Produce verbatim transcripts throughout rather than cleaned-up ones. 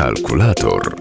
Kalkulator.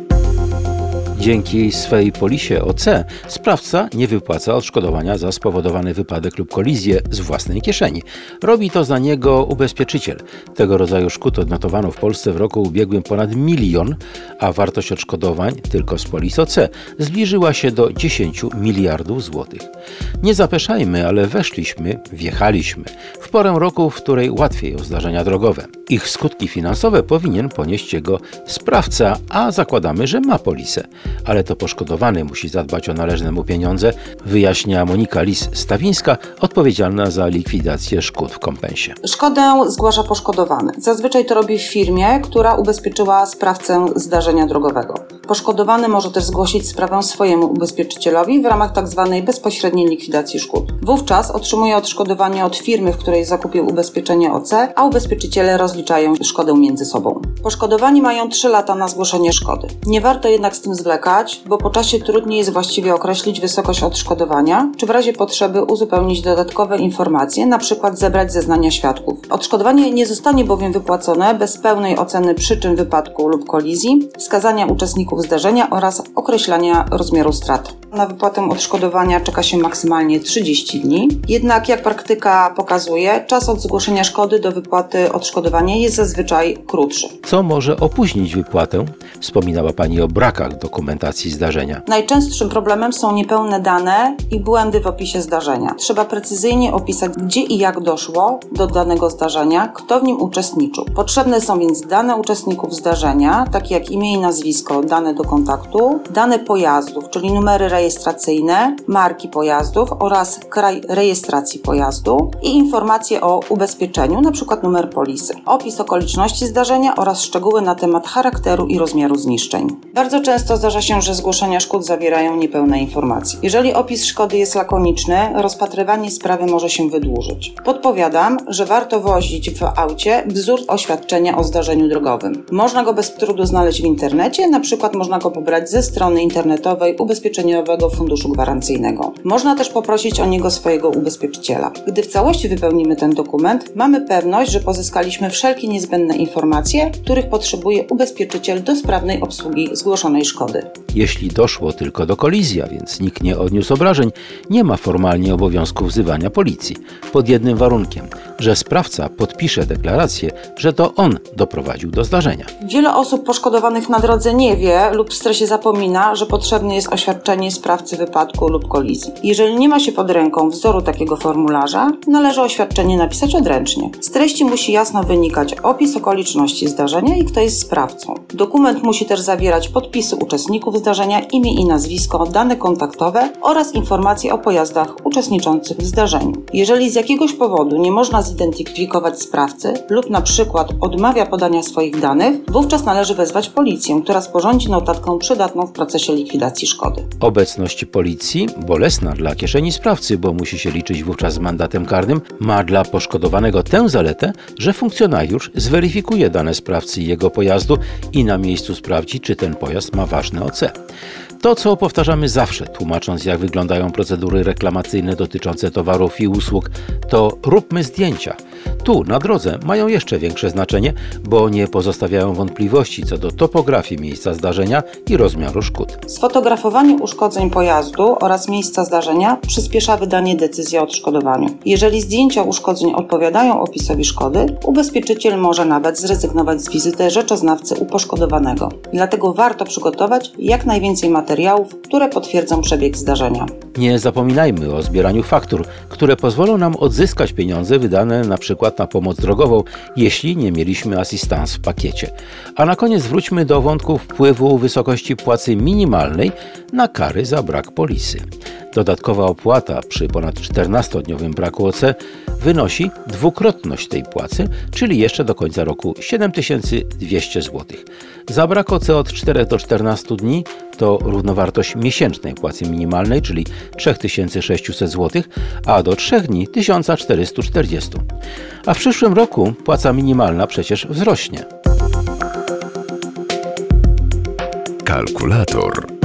Dzięki swej polisie O C sprawca nie wypłaca odszkodowania za spowodowany wypadek lub kolizję z własnej kieszeni. Robi to za niego ubezpieczyciel. Tego rodzaju szkód odnotowano w Polsce w roku ubiegłym ponad milion, a wartość odszkodowań tylko z polis O C zbliżyła się do dziesięciu miliardów złotych. Nie zapeszajmy, ale weszliśmy, wjechaliśmy w porę roku, w której łatwiej o zdarzenia drogowe. Ich skutki finansowe powinien ponieść jego sprawca, a zakładamy, że ma polisę. Ale to poszkodowany musi zadbać o należne mu pieniądze, wyjaśnia Monika Lis-Stawińska, odpowiedzialna za likwidację szkód w kompensie. Szkodę zgłasza poszkodowany. Zazwyczaj to robi w firmie, która ubezpieczyła sprawcę zdarzenia drogowego. Poszkodowany może też zgłosić sprawę swojemu ubezpieczycielowi w ramach tzw. bezpośredniej likwidacji szkód. Wówczas otrzymuje odszkodowanie od firmy, w której zakupił ubezpieczenie O C, a ubezpieczyciele rozliczają szkodę między sobą. Poszkodowani mają trzy lata na zgłoszenie szkody. Nie warto jednak z tym zwlekać, bo po czasie trudniej jest właściwie określić wysokość odszkodowania, czy w razie potrzeby uzupełnić dodatkowe informacje, np. zebrać zeznania świadków. Odszkodowanie nie zostanie bowiem wypłacone bez pełnej oceny przyczyn wypadku lub kolizji, wskazania uczestników zdarzenia oraz określania rozmiaru strat. Na wypłatę odszkodowania czeka się maksymalnie trzydzieści dni, jednak jak praktyka pokazuje, czas od zgłoszenia szkody do wypłaty odszkodowania jest zazwyczaj krótszy. Co może opóźnić wypłatę? Wspominała Pani o brakach dokumentacji zdarzenia. Najczęstszym problemem są niepełne dane i błędy w opisie zdarzenia. Trzeba precyzyjnie opisać, gdzie i jak doszło do danego zdarzenia, kto w nim uczestniczył. Potrzebne są więc dane uczestników zdarzenia, takie jak imię i nazwisko, dane do kontaktu, dane pojazdów, czyli numery rejestracyjne, marki pojazdów oraz kraj rejestracji pojazdu i informacje o ubezpieczeniu, np. numer polisy, opis okoliczności zdarzenia oraz szczegóły na temat charakteru i rozmiaru zniszczeń. Bardzo często zdarza się, że zgłoszenia szkód zawierają niepełne informacje. Jeżeli opis szkody jest lakoniczny, rozpatrywanie sprawy może się wydłużyć. Podpowiadam, że warto wozić w aucie wzór oświadczenia o zdarzeniu drogowym. Można go bez trudu znaleźć w internecie, na przykład można go pobrać ze strony internetowej Ubezpieczeniowego Funduszu Gwarancyjnego. Można też poprosić o niego swojego ubezpieczyciela. Gdy w całości wypełnimy ten dokument, mamy pewność, że pozyskaliśmy wszelkie niezbędne informacje, których potrzebuje ubezpieczyciel do sprawnej obsługi zgłoszonej szkody. Jeśli doszło tylko do kolizji, a więc nikt nie odniósł obrażeń, nie ma formalnie obowiązku wzywania policji. Pod jednym warunkiem, że sprawca podpisze deklarację, że to on doprowadził do zdarzenia. Wiele osób poszkodowanych na drodze nie wie lub w stresie zapomina, że potrzebne jest oświadczenie sprawcy wypadku lub kolizji. Jeżeli nie ma się pod ręką wzoru takiego formularza, należy oświadczenie napisać odręcznie. Z treści musi jasno wynikać opis okoliczności zdarzenia i kto jest sprawcą. Dokument musi też zawierać podpisy uczestników zdarzenia, imię i nazwisko, dane kontaktowe oraz informacje o pojazdach uczestniczących w zdarzeniu. Jeżeli z jakiegoś powodu nie można zidentyfikować sprawcy lub na przykład odmawia podania swoich danych, wówczas należy wezwać policję, która sporządzi notatkę przydatną w procesie likwidacji szkody. Obecność policji, bolesna dla kieszeni sprawcy, bo musi się liczyć wówczas z mandatem karnym, ma dla poszkodowanego tę zaletę, że funkcjonariusz zweryfikuje dane sprawcy i jego pojazdu i na miejscu sprawdzi, czy ten pojazd ma ważne O C. To, co powtarzamy zawsze, tłumacząc, jak wyglądają procedury reklamacyjne dotyczące towarów i usług, to róbmy zdjęcia. Tu, na drodze, mają jeszcze większe znaczenie, bo nie pozostawiają wątpliwości co do topografii miejsca zdarzenia i rozmiaru szkód. Sfotografowanie uszkodzeń pojazdu oraz miejsca zdarzenia przyspiesza wydanie decyzji o odszkodowaniu. Jeżeli zdjęcia uszkodzeń odpowiadają opisowi szkody, ubezpieczyciel może nawet zrezygnować z wizyty rzeczoznawcy u poszkodowanego. Dlatego warto przygotować jak najwięcej materiałów, które potwierdzą przebieg zdarzenia. Nie zapominajmy o zbieraniu faktur, które pozwolą nam odzyskać pieniądze wydane na przykład na pomoc drogową, jeśli nie mieliśmy asystans w pakiecie. A na koniec wróćmy do wątku wpływu wysokości płacy minimalnej na kary za brak polisy. Dodatkowa opłata przy ponad czternastodniowym braku O C wynosi dwukrotność tej płacy, czyli jeszcze do końca roku siedem tysięcy dwieście złotych. Za brak O C od czterech do czternastu dni to równowartość miesięcznej płacy minimalnej, czyli trzy tysiące sześćset złotych, a do trzech dni tysiąc czterysta czterdzieści. A w przyszłym roku płaca minimalna przecież wzrośnie. Kalkulator.